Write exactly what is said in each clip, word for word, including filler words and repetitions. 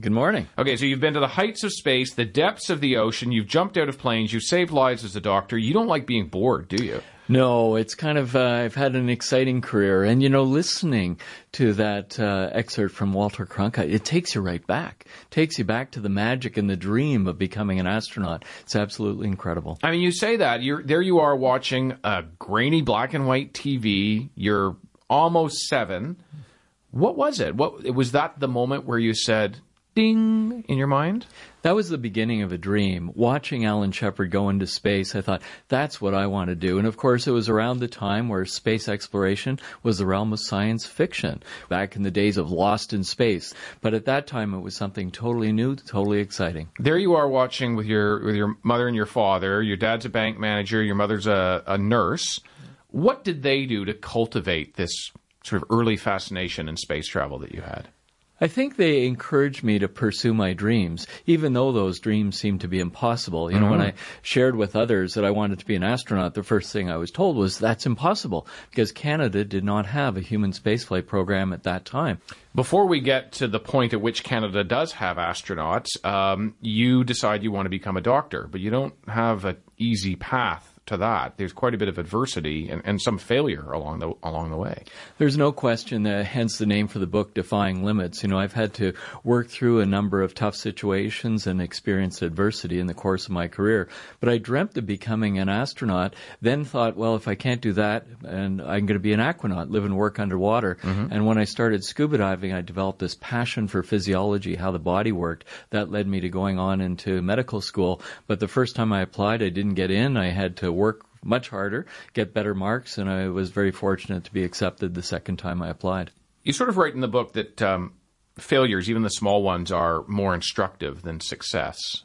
Good morning. Okay, so you've been to the heights of space, the depths of the ocean, you've jumped out of planes, you've saved lives as a doctor. You don't like being bored, do you? No, it's kind of, uh, I've had an exciting career. And, you know, listening to that uh, excerpt from Walter Cronkite, it takes you right back. It takes you back to the magic and the dream of becoming an astronaut. It's absolutely incredible. I mean, you say that. You're there you are watching a grainy black and white T V. You're almost seven. What was it? What was that the moment where you said, ding, in your mind? That was the beginning of a dream. Watching Alan Shepard go into space, I thought, that's what I want to do. And of course, it was around the time where space exploration was the realm of science fiction, back in the days of Lost in Space. But at that time, it was something totally new, totally exciting. There you are watching with your with your mother and your father. Your dad's a bank manager. Your mother's a, a nurse. What did they do to cultivate this sort of early fascination in space travel that you had? I think they encouraged me to pursue my dreams, even though those dreams seemed to be impossible. You know, mm-hmm. when I shared with others that I wanted to be an astronaut, the first thing I was told was that's impossible because Canada did not have a human spaceflight program at that time. Before we get to the point at which Canada does have astronauts, um, you decide you want to become a doctor, but you don't have an easy path to that. There's quite a bit of adversity and, and some failure along the along the way. There's no question that, hence the name for the book, Defying Limits. You know, I've had to work through a number of tough situations and experienced adversity in the course of my career. But I dreamt of becoming an astronaut, then thought, well, if I can't do that, and I'm going to be an aquanaut, live and work underwater. Mm-hmm. And when I started scuba diving, I developed this passion for physiology, how the body worked. That led me to going on into medical school. But the first time I applied, I didn't get in. I had to work much harder, get better marks, and I was very fortunate to be accepted the second time I applied. You sort of write in the book that um, failures, even the small ones, are more instructive than success.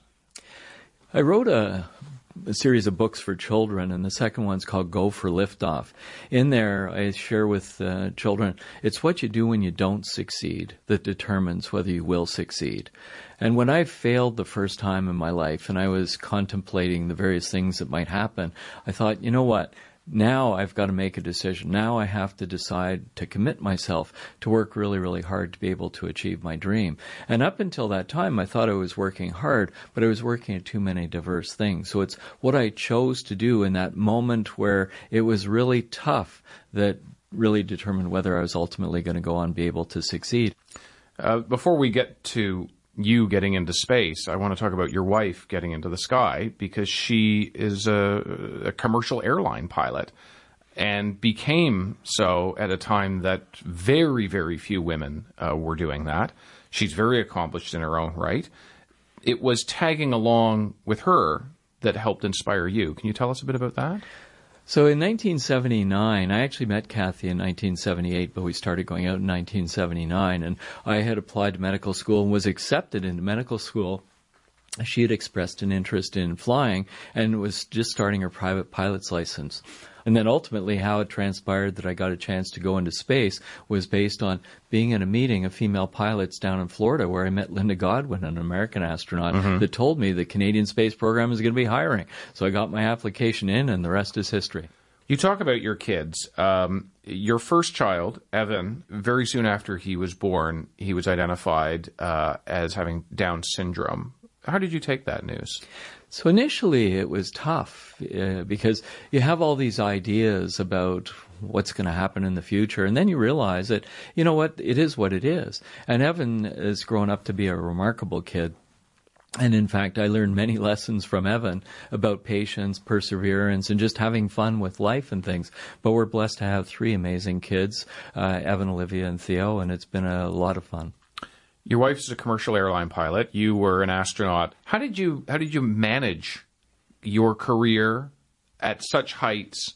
I wrote a, a series of books for children, and the second one's called Go for Liftoff. In there, I share with uh, children, it's what you do when you don't succeed that determines whether you will succeed. And when I failed the first time in my life and I was contemplating the various things that might happen, I thought, you know what? Now I've got to make a decision. Now I have to decide to commit myself to work really, really hard to be able to achieve my dream. And up until that time, I thought I was working hard, but I was working at too many diverse things. So it's what I chose to do in that moment where it was really tough that really determined whether I was ultimately going to go on and be able to succeed. Uh, before we get to you getting into space, I want to talk about your wife getting into the sky, because she is a, a commercial airline pilot and became so at a time that very, very few women uh, were doing that. She's very accomplished in her own right. It was tagging along with her that helped inspire you. Can you tell us a bit about that? So in nineteen seventy-nine, I actually met Kathy in nineteen seventy-eight, but we started going out in nineteen seventy-nine, and I had applied to medical school and was accepted into medical school. She had expressed an interest in flying and was just starting her private pilot's license. And then ultimately how it transpired that I got a chance to go into space was based on being in a meeting of female pilots down in Florida where I met Linda Godwin, an American astronaut, mm-hmm. that told me the Canadian Space Program is going to be hiring. So I got my application in, and the rest is history. You talk about your kids. Um, your first child, Evan, very soon after he was born, he was identified uh, as having Down syndrome. How did you take that news? So initially it was tough uh, because you have all these ideas about what's going to happen in the future, and then you realize that, you know what, it is what it is. And Evan has grown up to be a remarkable kid. And in fact, I learned many lessons from Evan about patience, perseverance, and just having fun with life and things. But we're blessed to have three amazing kids, uh, Evan, Olivia, and Theo, and it's been a lot of fun. Your wife is a commercial airline pilot. You were an astronaut. How did you how did you manage your career at such heights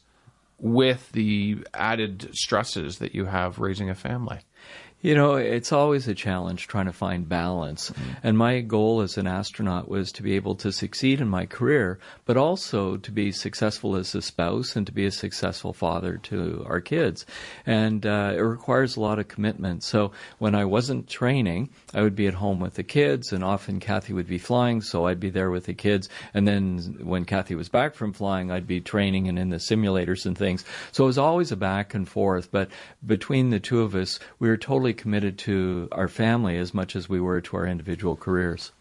with the added stresses that you have raising a family? You know, it's always a challenge trying to find balance. Mm-hmm. And my goal as an astronaut was to be able to succeed in my career, but also to be successful as a spouse and to be a successful father to our kids. And uh, it requires a lot of commitment. So when I wasn't training, I would be at home with the kids, and often Kathy would be flying, so I'd be there with the kids. And then when Kathy was back from flying, I'd be training and in the simulators and things. So it was always a back and forth. But between the two of us, we were totally fully committed to our family as much as we were to our individual careers.